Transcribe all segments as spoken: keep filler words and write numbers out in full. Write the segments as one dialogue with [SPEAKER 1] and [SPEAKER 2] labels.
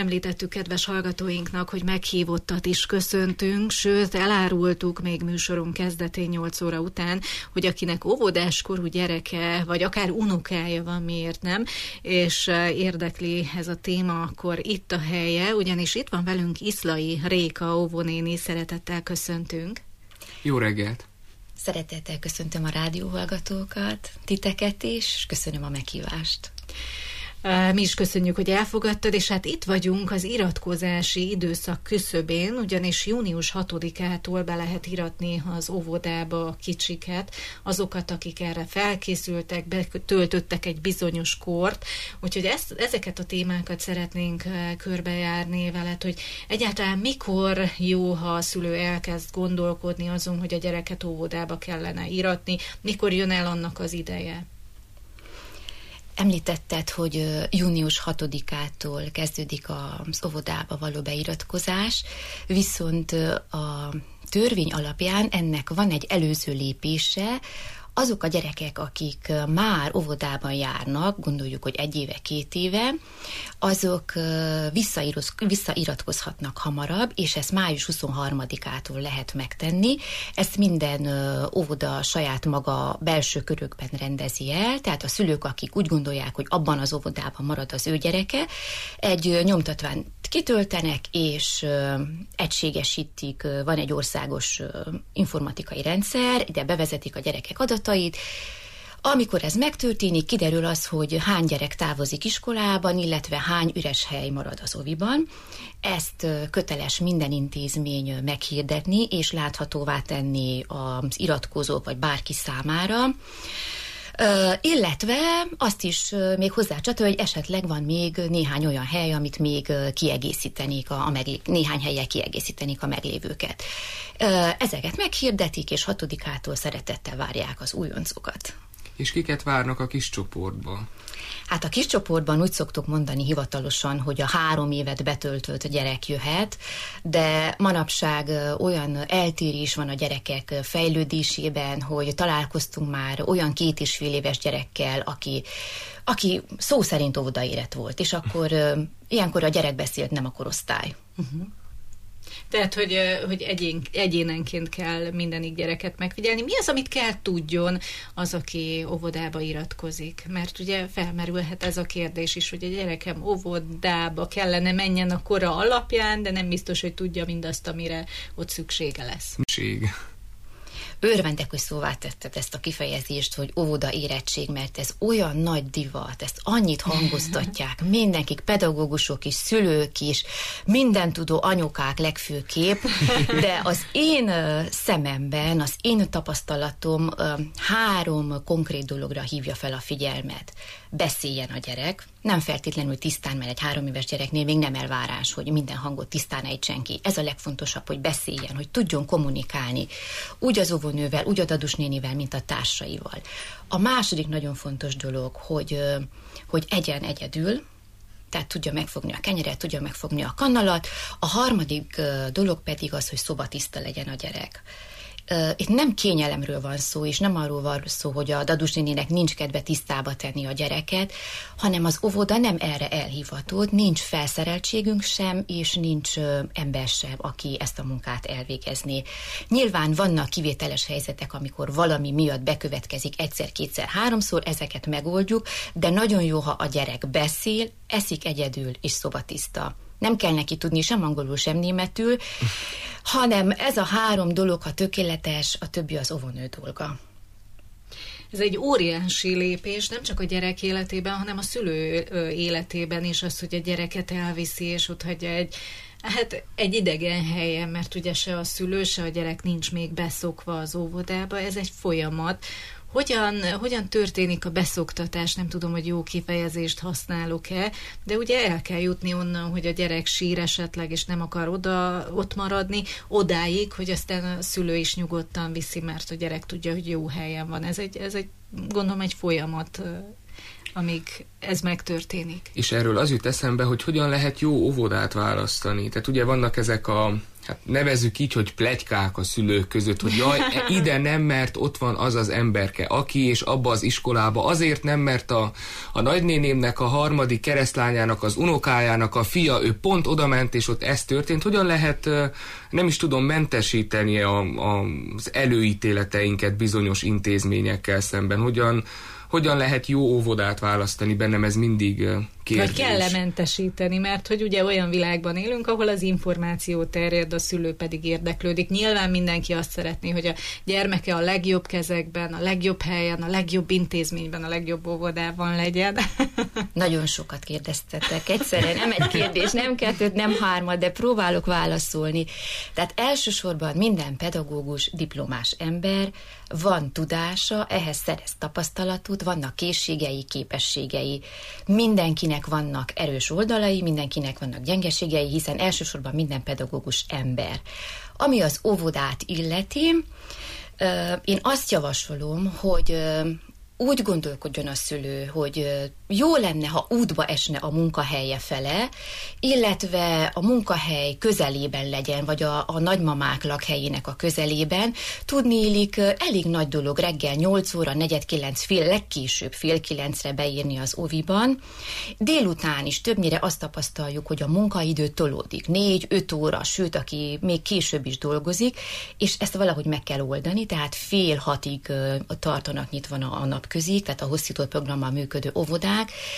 [SPEAKER 1] Említettük kedves hallgatóinknak, hogy meghívottat is köszöntünk, sőt elárultuk még műsorunk kezdetén nyolc óra után, hogy akinek óvodáskorú gyereke, vagy akár unokája van, miért nem, és érdekli ez a téma, akkor itt a helye, ugyanis itt van velünk Iszlai Réka óvónéni, szeretettel köszöntünk.
[SPEAKER 2] Jó reggelt!
[SPEAKER 3] Szeretettel köszöntöm a rádióhallgatókat, titeket is, és köszönöm a meghívást.
[SPEAKER 1] Mi is köszönjük, hogy elfogadtad, és hát itt vagyunk az iratkozási időszak küszöbén, ugyanis június hatodikától be lehet iratni az óvodába a kicsiket, azokat, akik erre felkészültek, betöltöttek egy bizonyos kort, úgyhogy ezt, ezeket a témákat szeretnénk körbejárni veled, hogy egyáltalán mikor jó, ha a szülő elkezd gondolkodni azon, hogy a gyereket óvodába kellene iratni, mikor jön el annak az ideje?
[SPEAKER 3] Említetted, hogy június hatodikától kezdődik az óvodába való beiratkozás, viszont a törvény alapján ennek van egy előző lépése. Azok a gyerekek, akik már óvodában járnak, gondoljuk, hogy egy éve, két éve, azok visszairatkozhatnak hamarabb, és ezt május huszonharmadikától lehet megtenni. Ezt minden óvoda saját maga belső körökben rendezi el, tehát a szülők, akik úgy gondolják, hogy abban az óvodában marad az ő gyereke, egy nyomtatványt kitöltenek, és egységesítik, van egy országos informatikai rendszer, ide bevezetik a gyerekek adatait. Amikor ez megtörténik, kiderül az, hogy hány gyerek távozik iskolában, illetve hány üres hely marad az óviban. Ezt köteles minden intézmény meghirdetni, és láthatóvá tenni az iratkozók vagy bárki számára. Uh, illetve azt is uh, még hozzácsatol, hogy esetleg van még néhány olyan hely, amit még uh, kiegészítenék, a, a meglé- néhány helyen kiegészítenék a meglévőket. Uh, ezeket meghirdetik, és hatodikától szeretettel várják az újoncokat.
[SPEAKER 2] És kiket várnak a kis csoportba?
[SPEAKER 3] Hát a kis csoportban úgy szoktuk mondani hivatalosan, hogy a három évet betöltött gyerek jöhet, de manapság olyan eltérés van a gyerekek fejlődésében, hogy találkoztunk már olyan két és fél éves gyerekkel, aki, aki szó szerint óvodaérett volt, és akkor ilyenkor a gyerek beszélt, nem a korosztály.
[SPEAKER 1] Uh-huh. Tehát, hogy, hogy egyén, egyénenként kell mindenik gyereket megfigyelni. Mi az, amit kell tudjon az, aki óvodába iratkozik? Mert ugye felmerülhet ez a kérdés is, hogy a gyerekem óvodába kellene menjen a kora alapján, de nem biztos, hogy tudja mindazt, amire ott szüksége lesz.
[SPEAKER 2] Szükség.
[SPEAKER 3] Örvendek, hogy szóvá tetted ezt a kifejezést, hogy óvoda érettség, mert ez olyan nagy divat, ezt annyit hangoztatják, mindenkik, pedagógusok is, szülők is, mindentudó anyukák legfőképp, de az én szememben, az én tapasztalatom három konkrét dologra hívja fel a figyelmet. Beszéljen a gyerek, nem feltétlenül tisztán, mert egy három éves gyereknél még nem elvárás, hogy minden hangot tisztán ejtsen ki. Ez a legfontosabb, hogy beszéljen, hogy tudjon kommunikálni. Úgy az óvónővel, úgy a dadusnénivel, mint a társaival. A második nagyon fontos dolog, hogy, hogy egyen egyedül, tehát tudja megfogni a kenyeret, tudja megfogni a kannalat. A harmadik dolog pedig az, hogy szobatiszta legyen a gyerek. Itt nem kényelemről van szó, és nem arról van szó, hogy a dadusnéninek nincs kedve tisztába tenni a gyereket, hanem az óvoda nem erre elhivatott, nincs felszereltségünk sem, és nincs ember sem, aki ezt a munkát elvégezné. Nyilván vannak kivételes helyzetek, amikor valami miatt bekövetkezik egyszer, kétszer, háromszor, ezeket megoldjuk, de nagyon jó, ha a gyerek beszél, eszik egyedül, és szobatiszta. Nem kell neki tudni sem angolul, sem németül, hanem ez a három dolog, ha tökéletes, a többi az óvónő dolga.
[SPEAKER 1] Ez egy óriási lépés, nem csak a gyerek életében, hanem a szülő életében is az, hogy a gyereket elviszi, és ott hagyja egy, hát egy idegen helyen, mert ugye se a szülő, se a gyerek nincs még beszokva az óvodába, ez egy folyamat. Hogyan, hogyan történik a beszoktatás? Nem tudom, hogy jó kifejezést használok-e, de ugye el kell jutni onnan, hogy a gyerek sír esetleg, és nem akar oda, ott maradni, odáig, hogy aztán a szülő is nyugodtan viszi, mert a gyerek tudja, hogy jó helyen van. Ez egy, ez egy gondolom, egy folyamat, amíg ez megtörténik.
[SPEAKER 2] És erről az jut eszembe, hogy hogyan lehet jó óvodát választani. Tehát ugye vannak ezek a hát nevezzük így, hogy pletykák a szülők között, hogy jaj, ide nem, mert ott van az az emberke, aki, és abba az iskolába, azért nem, mert a, a nagynénémnek, a harmadik keresztlányának, az unokájának a fia, ő pont oda ment, és ott ez történt. Hogyan lehet, nem is tudom, mentesíteni a, a, az előítéleteinket bizonyos intézményekkel szemben? Hogyan Hogyan lehet jó óvodát választani? Bennem ez mindig kérdés.
[SPEAKER 1] Vagy kell lementesíteni, mert hogy ugye olyan világban élünk, ahol az információ terjed, a szülő pedig érdeklődik. Nyilván mindenki azt szeretné, hogy a gyermeke a legjobb kezekben, a legjobb helyen, a legjobb intézményben, a legjobb óvodában legyen.
[SPEAKER 3] Nagyon sokat kérdeztetek. Egyszerűen nem egy kérdés, nem kettőt, nem hármat, de próbálok válaszolni. Tehát elsősorban minden pedagógus, diplomás ember, van tudása, ehhez szerez tapasztalatot, vannak készségei, képességei. Mindenkinek vannak erős oldalai, mindenkinek vannak gyengeségei, hiszen elsősorban minden pedagógus ember. Ami az óvodát illeti, én azt javasolom, hogy úgy gondolkodjon a szülő, hogy jó lenne, ha útba esne a munkahelye fele, illetve a munkahely közelében legyen, vagy a, a nagymamák lakhelyének a közelében. Tudniillik, elég nagy dolog reggel nyolc óra, negyed kilenc, fél, legkésőbb fél kilencre beírni az oviban. Délután is többnyire azt tapasztaljuk, hogy a munkaidő tolódik, négy-öt óra, sőt, aki még később is dolgozik, és ezt valahogy meg kell oldani, tehát fél hatig tartanak nyitva a napközig, tehát a hosszított programmal működő óvodák,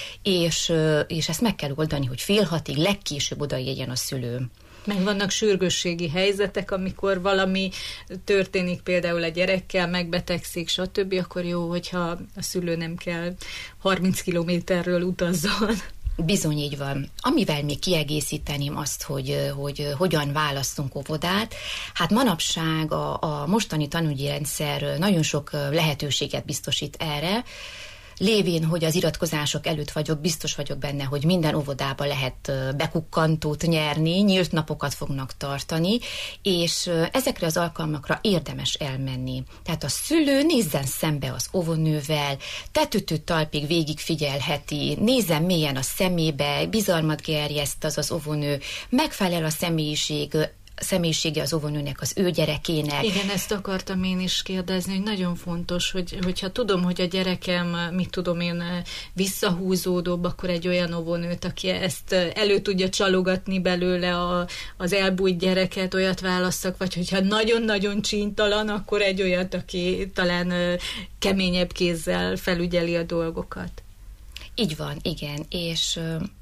[SPEAKER 3] és, és ezt meg kell oldani, hogy fél hatig legkésőbb odaérjen a szülő.
[SPEAKER 1] Meg vannak sürgősségi helyzetek, amikor valami történik például a gyerekkel, megbetegszik, stb., akkor jó, hogyha a szülő nem kell harminc kilométerről utazzon.
[SPEAKER 3] Bizony így van. Amivel még kiegészíteném azt, hogy, hogy hogyan választunk óvodát, hát manapság a, a mostani tanügyi rendszer nagyon sok lehetőséget biztosít erre, lévén, hogy az iratkozások előtt vagyok, biztos vagyok benne, hogy minden óvodába lehet bekukkantót nyerni, nyílt napokat fognak tartani, és ezekre az alkalmakra érdemes elmenni. Tehát a szülő nézzen szembe az óvónővel, tetőtől talpig végig figyelheti, nézzen mélyen a szemébe, bizalmat gerjeszt az az óvónő, megfelel a személyiség, személyisége az óvónőnek, az ő gyerekének.
[SPEAKER 1] Igen, ezt akartam én is kérdezni, hogy nagyon fontos, hogy, hogyha tudom, hogy a gyerekem, mit tudom én, visszahúzódóbb, akkor egy olyan óvónőt, aki ezt elő tudja csalogatni belőle a, az elbújt gyereket, olyat válasszak, vagy hogyha nagyon-nagyon csíntalan, akkor egy olyat, aki talán keményebb kézzel felügyeli a dolgokat.
[SPEAKER 3] Így van, igen, és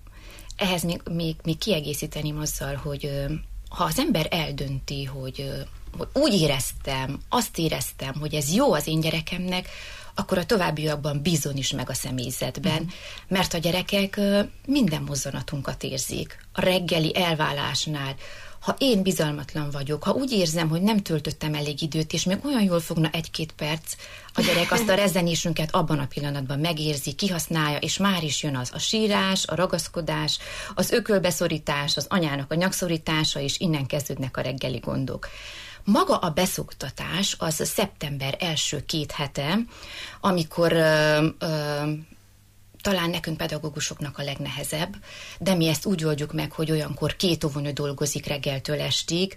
[SPEAKER 3] ehhez még, még, még kiegészíteném azzal, hogy ha az ember eldönti, hogy, hogy úgy éreztem, azt éreztem, hogy ez jó az én gyerekemnek, akkor a továbbiakban bízon is meg a személyzetben, mm. mert a gyerekek minden mozzanatunkat érzik. A reggeli elválásnál, ha én bizalmatlan vagyok, ha úgy érzem, hogy nem töltöttem elég időt, és még olyan jól fogna egy-két perc, a gyerek azt a rezzenésünket abban a pillanatban megérzi, kihasználja, és már is jön az a sírás, a ragaszkodás, az ökölbeszorítás, az anyának a nyakszorítása, és innen kezdődnek a reggeli gondok. Maga a beszoktatás az a szeptember első két hete, amikor ö, ö, talán nekünk pedagógusoknak a legnehezebb, de mi ezt úgy oldjuk meg, hogy olyankor két óvónő dolgozik reggeltől estig,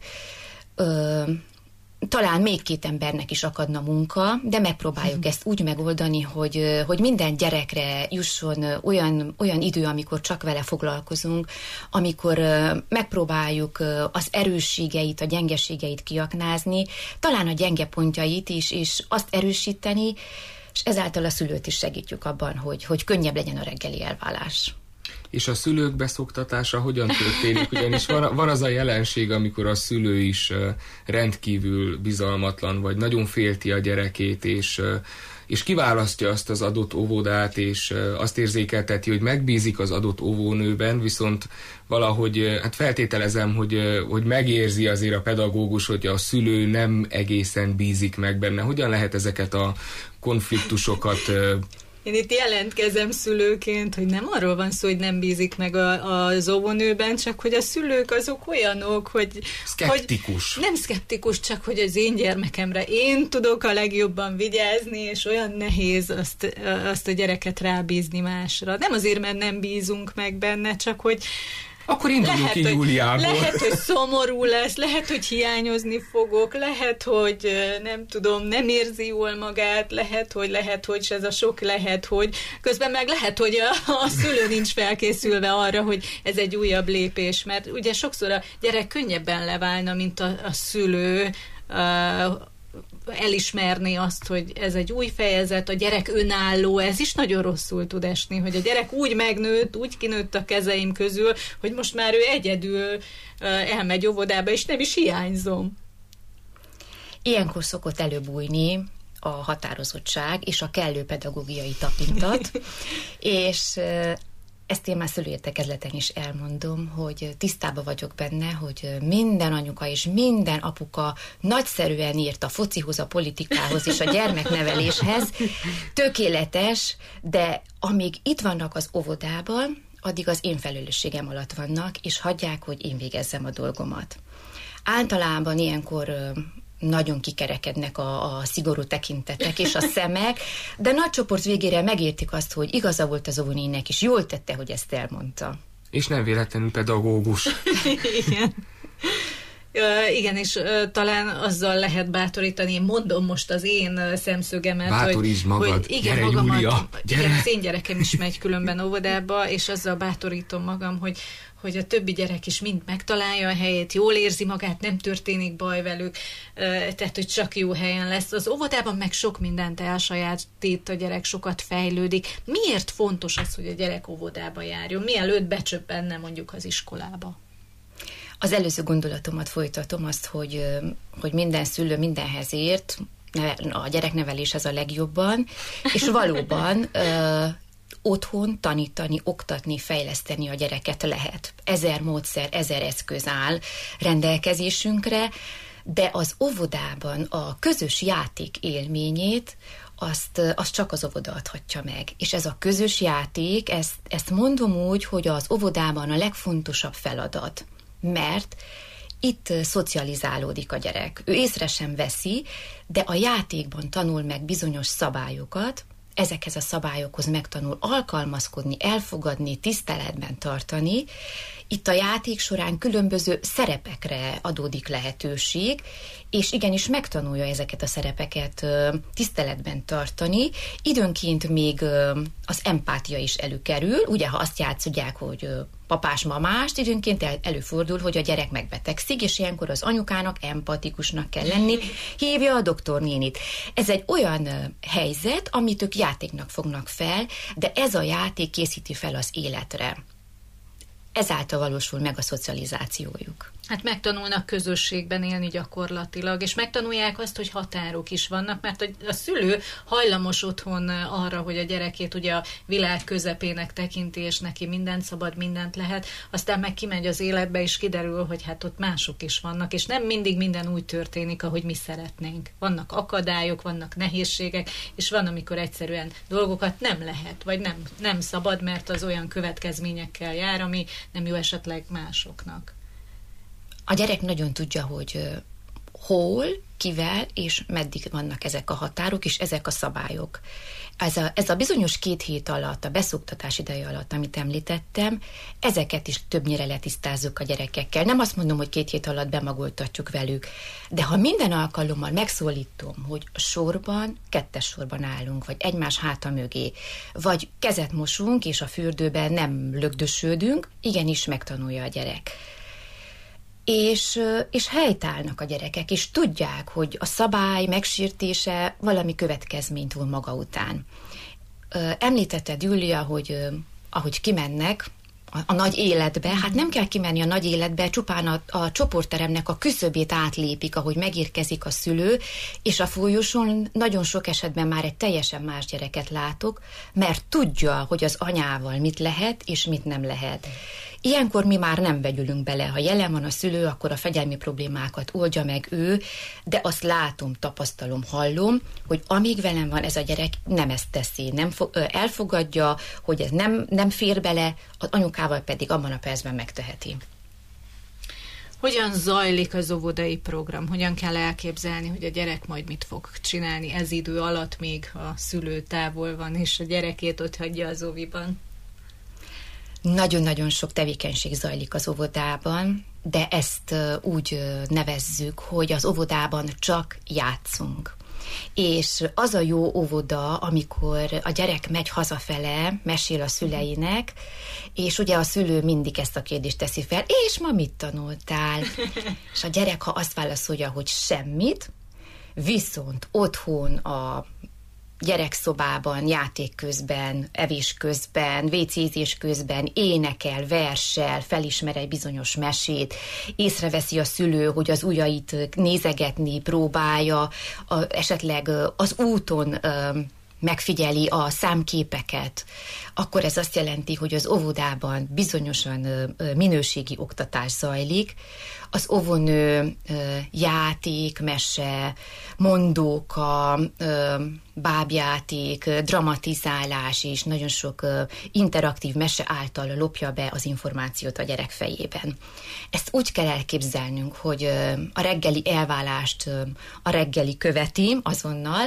[SPEAKER 3] ö, talán még két embernek is akadna munka, de megpróbáljuk ezt úgy megoldani, hogy, hogy minden gyerekre jusson olyan, olyan idő, amikor csak vele foglalkozunk, amikor megpróbáljuk az erősségeit, a gyengeségeit kiaknázni, talán a gyenge pontjait is, és azt erősíteni, és ezáltal a szülőt is segítjük abban, hogy, hogy könnyebb legyen a reggeli elválás.
[SPEAKER 2] És a szülők beszoktatása hogyan történik? Ugyanis van, van az a jelenség, amikor a szülő is rendkívül bizalmatlan, vagy nagyon félti a gyerekét, és, és kiválasztja azt az adott óvodát, és azt érzékelteti, hogy megbízik az adott óvónőben, viszont valahogy, hát feltételezem, hogy, hogy megérzi azért a pedagógus, hogy a szülő nem egészen bízik meg benne. Hogyan lehet ezeket a konfliktusokat...
[SPEAKER 1] Én itt jelentkezem szülőként, hogy nem arról van szó, hogy nem bízik meg a, az óvónőben, csak hogy a szülők azok olyanok, hogy...
[SPEAKER 2] Szkeptikus.
[SPEAKER 1] Hogy nem szkeptikus, csak hogy az én gyermekemre én tudok a legjobban vigyázni, és olyan nehéz azt, azt a gyereket rábízni másra. Nem azért, mert nem bízunk meg benne, csak hogy
[SPEAKER 2] Akkor induljunk ki Júliából.
[SPEAKER 1] Lehet, hogy szomorú lesz, lehet, hogy hiányozni fogok, lehet, hogy nem tudom, nem érzi jól magát, lehet, hogy lehet, hogy ez a sok lehet, hogy közben meg lehet, hogy a, a szülő nincs felkészülve arra, hogy ez egy újabb lépés, mert ugye sokszor a gyerek könnyebben leválna, mint a, a szülő, a, elismerni azt, hogy ez egy új fejezet, a gyerek önálló, ez is nagyon rosszul tud esni, hogy a gyerek úgy megnőtt, úgy kinőtt a kezeim közül, hogy most már ő egyedül elmegy óvodába, és nem is hiányzom.
[SPEAKER 3] Ilyenkor szokott előbújni a határozottság és a kellő pedagógiai tapintat, és ezt én már szülőértekezleten is elmondom, hogy tisztában vagyok benne, hogy minden anyuka és minden apuka nagyszerűen írt a focihoz, a politikához és a gyermekneveléshez. Tökéletes, de amíg itt vannak az óvodában, addig az én felelősségem alatt vannak, és hagyják, hogy én végezzem a dolgomat. Általában ilyenkor nagyon kikerekednek a, a szigorú tekintetek és a szemek, de nagy csoport végére megértik azt, hogy igaza volt az óvónének, és jól tette, hogy ezt elmondta.
[SPEAKER 2] És nem véletlenül pedagógus.
[SPEAKER 1] Igen. Uh, igen, és uh, talán azzal lehet bátorítani, én mondom most az én uh, szemszögemet,
[SPEAKER 2] Bátorítsd
[SPEAKER 1] hogy,
[SPEAKER 2] magad,
[SPEAKER 1] hogy igen,
[SPEAKER 2] gyere
[SPEAKER 1] magamat,
[SPEAKER 2] Júlia, gyere.
[SPEAKER 1] Igen, az én gyerekem is megy különben óvodába, és azzal bátorítom magam, hogy, hogy a többi gyerek is mind megtalálja a helyét, jól érzi magát, nem történik baj velük, uh, tehát, hogy csak jó helyen lesz. Az óvodában meg sok mindent elsajátít a gyerek, sokat fejlődik. Miért fontos az, hogy a gyerek óvodába járjon, mielőtt becsöppenne mondjuk az iskolába?
[SPEAKER 3] Az előző gondolatomat folytatom azt, hogy, hogy minden szülő mindenhez ért, a gyereknevelés ez a legjobban, és valóban ö, otthon tanítani, oktatni, fejleszteni a gyereket lehet. Ezer módszer, ezer eszköz áll rendelkezésünkre, de az óvodában a közös játék élményét azt, azt csak az óvoda adhatja meg. És ez a közös játék, ezt, ezt mondom úgy, hogy az óvodában a legfontosabb feladat, mert itt szocializálódik a gyerek. Ő észre sem veszi, de a játékban tanul meg bizonyos szabályokat, ezekhez a szabályokhoz megtanul alkalmazkodni, elfogadni, tiszteletben tartani. Itt a játék során különböző szerepekre adódik lehetőség, és igenis megtanulja ezeket a szerepeket tiszteletben tartani. Időnként még az empátia is előkerül, ugye ha azt játszodják, hogy papás-mamást, időnként előfordul, hogy a gyerek megbetegszik, és ilyenkor az anyukának empatikusnak kell lenni, hívja a doktornénit. Ez egy olyan helyzet, amit ők játéknak fognak fel, de ez a játék készíti fel az életre. Ezáltal valósul meg a szocializációjuk.
[SPEAKER 1] Hát megtanulnak közösségben élni gyakorlatilag, és megtanulják azt, hogy határok is vannak, mert a, a szülő hajlamos otthon arra, hogy a gyerekét ugye a világ közepének tekinti, és neki mindent szabad, mindent lehet, aztán meg kimegy az életbe, és kiderül, hogy hát ott mások is vannak, és nem mindig minden úgy történik, ahogy mi szeretnénk. Vannak akadályok, vannak nehézségek, és van, amikor egyszerűen dolgokat nem lehet, vagy nem, nem szabad, mert az olyan következményekkel jár, ami nem jó esetleg másoknak.
[SPEAKER 3] A gyerek nagyon tudja, hogy hol, kivel és meddig vannak ezek a határok és ezek a szabályok. Ez a, ez a bizonyos két hét alatt, a beszoktatás ideje alatt, amit említettem, ezeket is többnyire letisztázzuk a gyerekekkel. Nem azt mondom, hogy két hét alatt bemagoltatjuk velük, de ha minden alkalommal megszólítom, hogy sorban, kettes sorban állunk, vagy egymás háta mögé, vagy kezet mosunk, és a fürdőben nem lögdösödünk, igenis megtanulja a gyerek. És, és helytállnak a gyerekek, és tudják, hogy a szabály megsértése valami következményt von maga után. Említetted, Júlia, hogy ahogy kimennek a, a nagy életbe, hát nem kell kimenni a nagy életbe, csupán a, a csoportteremnek a küszöbét átlépik, ahogy megérkezik a szülő, és a folyosón nagyon sok esetben már egy teljesen más gyereket látok, mert tudja, hogy az anyával mit lehet, és mit nem lehet. Ilyenkor mi már nem vegyülünk bele. Ha jelen van a szülő, akkor a fegyelmi problémákat oldja meg ő, de azt látom, tapasztalom, hallom, hogy amíg velem van ez a gyerek, nem ezt teszi, nem fo- elfogadja, hogy ez nem, nem fér bele, az anyukával pedig abban a percben megteheti.
[SPEAKER 1] Hogyan zajlik az óvodai program? Hogyan kell elképzelni, hogy a gyerek majd mit fog csinálni ez idő alatt, még a szülő távol van, és a gyerekét ott hagyja az óviban?
[SPEAKER 3] Nagyon-nagyon sok tevékenység zajlik az óvodában, de ezt úgy nevezzük, hogy az óvodában csak játszunk. És az a jó óvoda, amikor a gyerek megy hazafele, mesél a szüleinek, és ugye a szülő mindig ezt a kérdést teszi fel, és ma mit tanultál? És a gyerek, ha azt válaszolja, hogy semmit, viszont otthon a gyerekszobában, játék közben, evés közben, vécézés közben énekel, versel, felismer egy bizonyos mesét, észreveszi a szülő, hogy az ujjait nézegetni próbálja, a, esetleg az úton megfigyeli a számképeket, akkor ez azt jelenti, hogy az óvodában bizonyosan minőségi oktatás zajlik. Az óvónő játék, mese, mondóka, bábjáték, dramatizálás és nagyon sok interaktív mese által lopja be az információt a gyerek fejében. Ezt úgy kell elképzelnünk, hogy a reggeli elválást a reggeli követi azonnal.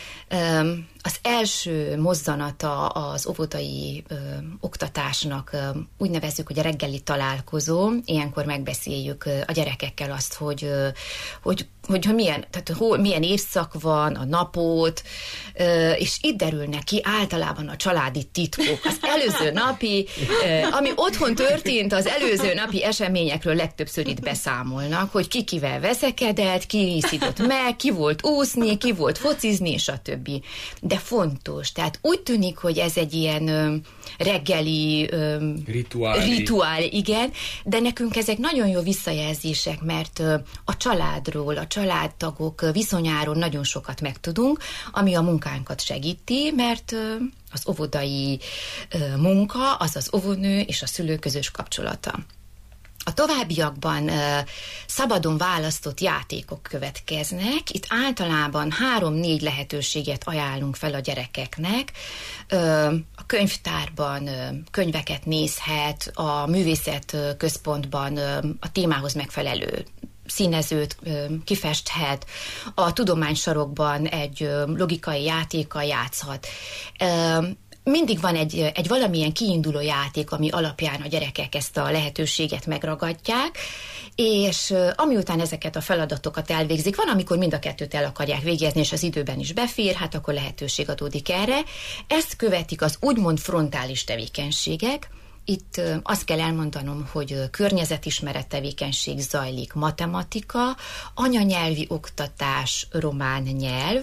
[SPEAKER 3] Az első mozzanata az óvodai ö, oktatásnak ö, úgy nevezzük, hogy a reggeli találkozó. Ilyenkor megbeszéljük ö, a gyerekekkel azt, hogy, ö, hogy, hogy, hogy milyen, tehát, hol, milyen évszak van, a napot, ö, és itt derülnek ki általában a családi titkok. Az előző napi, ö, ami otthon történt, az előző napi eseményekről legtöbbször itt beszámolnak, hogy ki kivel veszekedett, ki iszított meg, ki volt úszni, ki volt focizni, és a többi. De fontos. Tehát úgy tűnik, hogy ez egy ilyen ö, reggeli ö,
[SPEAKER 2] rituál.
[SPEAKER 3] rituál, igen, de nekünk ezek nagyon jó visszajelzések, mert ö, a családról, a családtagok viszonyáról nagyon sokat megtudunk, ami a munkánkat segíti, mert ö, az óvodai ö, munka, az az óvónő és a szülő közös kapcsolata. A továbbiakban uh, szabadon választott játékok következnek. Itt általában három-négy lehetőséget ajánlunk fel a gyerekeknek. Uh, a könyvtárban uh, könyveket nézhet, a művészet uh, központban uh, a témához megfelelő színezőt uh, kifesthet, a tudománysarokban egy uh, logikai játékkal játszhat. Uh, Mindig van egy, egy valamilyen kiinduló játék, ami alapján a gyerekek ezt a lehetőséget megragadják, és amiután ezeket a feladatokat elvégzik, van, amikor mind a kettőt el akarják végezni, és az időben is befér, hát akkor lehetőség adódik erre. Ezt követik az úgymond frontális tevékenységek. Itt azt kell elmondanom, hogy környezetismeret tevékenység zajlik, matematika, anyanyelvi oktatás, román nyelv,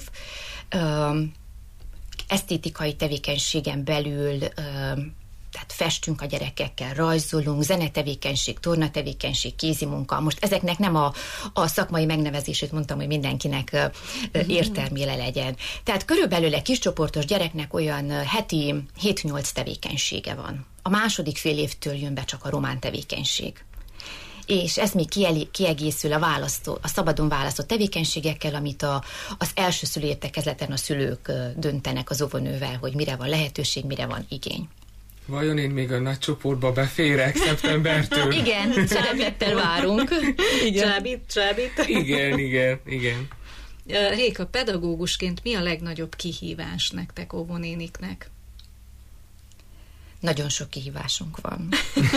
[SPEAKER 3] esztétikai tevékenységen belül, tehát festünk a gyerekekkel, rajzolunk, zenetevékenység, tornatevékenység, kézimunka. Most ezeknek nem a, a szakmai megnevezését mondtam, hogy mindenkinek értelmére legyen. Tehát körülbelül egy kiscsoportos gyereknek olyan heti hét-nyolc tevékenysége van. A második fél évtől jön be csak a román tevékenység. És ez még kiegészül a, választó, a szabadon választott tevékenységekkel, amit a, az első szülő értekezleten a szülők döntenek az óvónővel, hogy mire van lehetőség, mire van igény.
[SPEAKER 2] Vajon én még a nagy csoportba beférek szeptembertől?
[SPEAKER 3] Igen, szeretettel várunk.
[SPEAKER 1] Igen. Csábít, csábít.
[SPEAKER 2] Igen, igen, igen.
[SPEAKER 1] Réka, pedagógusként mi a legnagyobb kihívás nektek, óvónéniknek?
[SPEAKER 3] Nagyon sok kihívásunk van.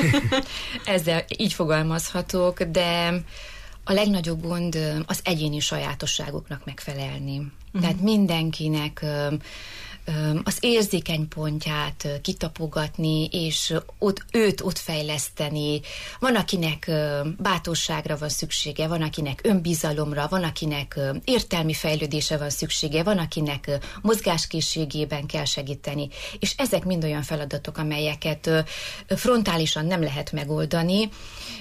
[SPEAKER 3] Ezzel így fogalmazhatok, de a legnagyobb gond az egyéni sajátosságoknak megfelelni. Uh-huh. Tehát mindenkinek az érzékeny pontját kitapogatni, és ott, őt ott fejleszteni. Van, akinek bátorságra van szüksége, van, akinek önbizalomra, van, akinek értelmi fejlődése van szüksége, van, akinek mozgáskészségében kell segíteni. És ezek mind olyan feladatok, amelyeket frontálisan nem lehet megoldani.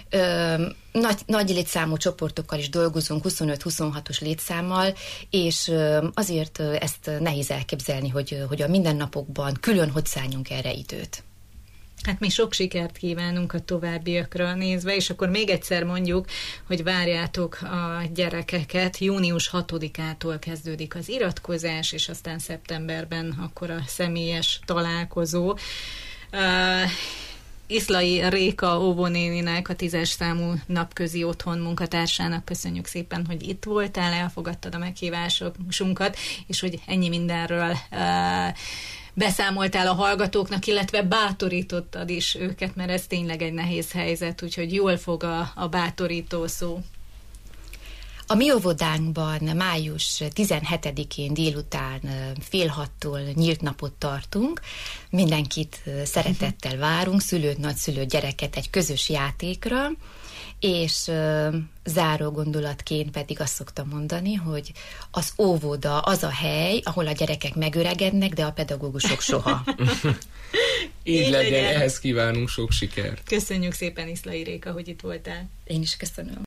[SPEAKER 3] Nagy, nagy létszámú csoportokkal is dolgozunk, huszonöt-huszonhatos létszámmal, és azért ezt nehéz elképzelni, hogy, hogy a mindennapokban külön hogy szálljunk erre időt.
[SPEAKER 1] Hát mi sok sikert kívánunk a továbbiakra nézve, és akkor még egyszer mondjuk, hogy várjátok a gyerekeket. Június hatodikától kezdődik az iratkozás, és aztán szeptemberben akkor a személyes találkozó. Uh, Iszlai Réka óvónéninek, a tízes számú napközi otthon munkatársának köszönjük szépen, hogy itt voltál, elfogadtad a meghívásunkat, és hogy ennyi mindenről uh, beszámoltál a hallgatóknak, illetve bátorítottad is őket, mert ez tényleg egy nehéz helyzet, úgyhogy jól fog a, a bátorító szó.
[SPEAKER 3] A mi óvodánkban május tizenhetedikén délután fél hattól nyílt napot tartunk. Mindenkit szeretettel várunk, szülőt, nagyszülőt, gyereket egy közös játékra, és záró gondolatként pedig azt szoktam mondani, hogy az óvoda az a hely, ahol a gyerekek megöregednek, de a pedagógusok soha.
[SPEAKER 2] Így, Így legyen, legyen, ehhez kívánunk sok sikert.
[SPEAKER 1] Köszönjük szépen, Iszlay Réka, hogy itt voltál.
[SPEAKER 3] Én is köszönöm.